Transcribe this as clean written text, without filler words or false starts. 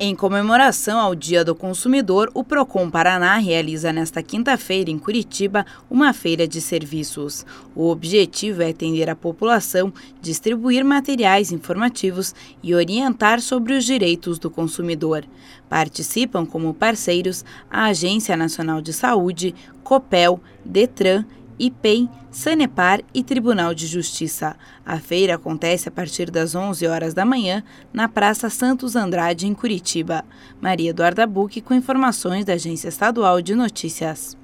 Em comemoração ao Dia do Consumidor, o Procon Paraná realiza nesta quinta-feira em Curitiba uma feira de serviços. O objetivo é atender a população, distribuir materiais informativos e orientar sobre os direitos do consumidor. Participam como parceiros a Agência Nacional de Saúde, Copel, Detran, IPEM, Sanepar e Tribunal de Justiça. A feira acontece a partir das 11 horas da manhã na Praça Santos Andrade, em Curitiba. Maria Eduarda Buch com informações da Agência Estadual de Notícias.